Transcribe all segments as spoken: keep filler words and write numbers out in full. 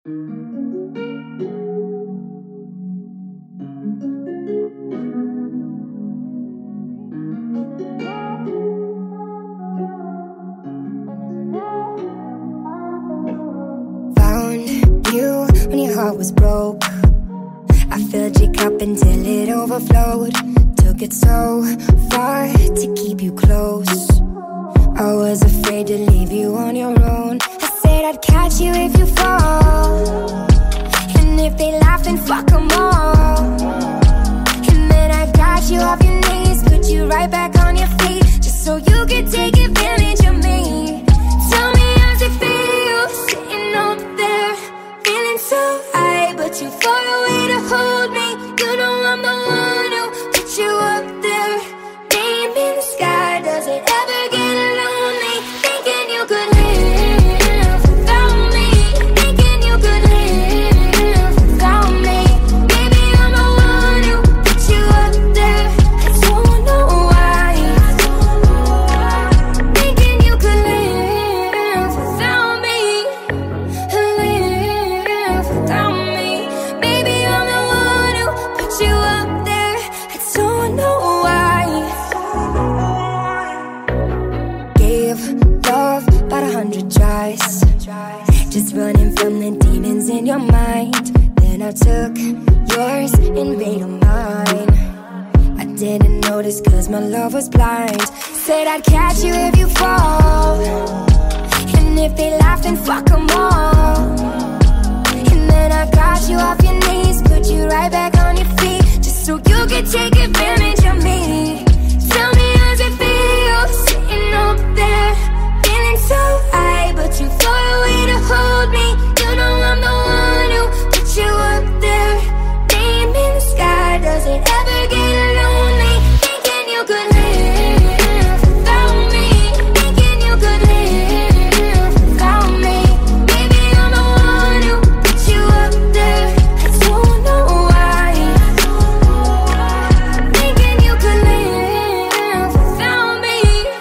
Found you when your heart was broke. I filled your cup until it overflowed. Took it so far to keep you close. I was afraid to leave you on your own. I said I'd catch you if you fall, and if they laugh then fuck them all. And then I got you off your knees, put you right back on your feet, just so you could take advantage of me. Tell me how's it feel, sitting up there, feeling so high, but too far away to hold me. You know I'm the one who put you up there, name in the sky. Does it ever get lonely, thinking you could live without me, thinking you could live without me? Maybe I'm the one who put you up there, I don't know why, thinking you could live without me, live without me. Maybe I'm the one who put you up there, I don't know why. Gave love about a hundred tries, just running from the demons in your mind. Then I took yours and made them mine. I didn't notice cause my love was blind. Said I'd catch you if you fall, and if they laugh then fuck them all. And then I got you off your knees, put you right back on your feet, just so you could take advantage of me. Tell me how's it feel, sitting up there, feeling so high, but too far away to hold me. You know I'm the one who put you up there, name in the sky. Does it ever get lonely, thinking you could live without me, thinking you could live without me? Maybe I'm the one who put you up there, I don't know why, thinking you could live without me,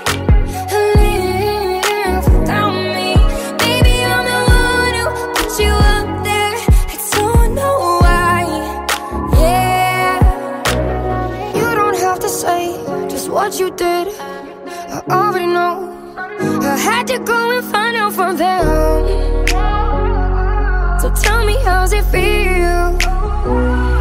live without me. Maybe I'm the one who put you up there, I don't know why. Yeah, you don't have to say just what you did, I already know. I had to go and find out from them. So tell me how's it feel,